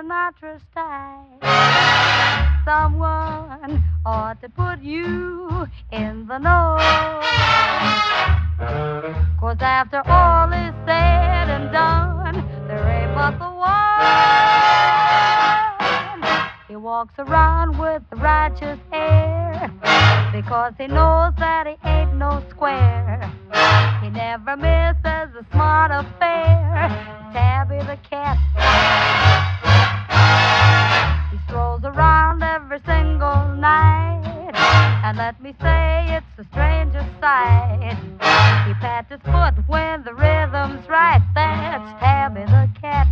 Sinatra's style. Someone ought to put you in the know. 'Cause after all is said and done, there ain't but the one. He walks around with a righteous air because he knows that he ain't no square. He never misses a smart affair. Tabby the cat. He strolls around every single night, and let me say it's the strangest sight. He pats his foot when the rhythm's right. That's Tabby the cat.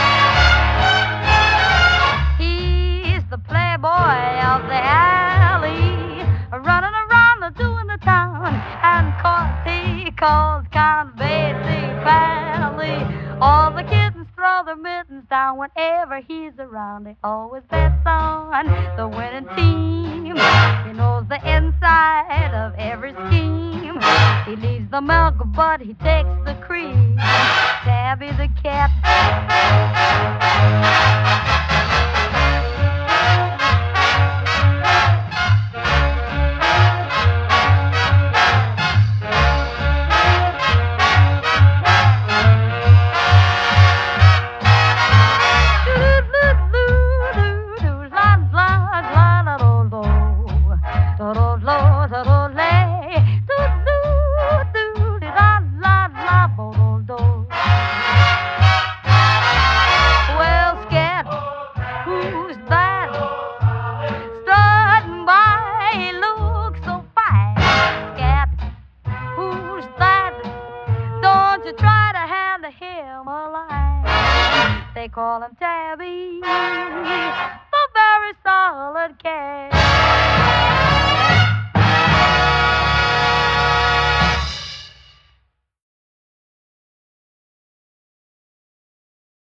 He's the playboy of the alley, running around doing the town. And 'cause he calls Count Basie Valley, all the kittens throw their mittens down whenever he's around. He always bets on the winning team. He knows the inside of every scheme. He leaves the milk, but he takes the cream. Tabby the cat. Well, scat, who's that? Strutting by, he looks so fine. Scat, who's that? Don't you try to hand him a line. They call him Tabby, the very solid cat.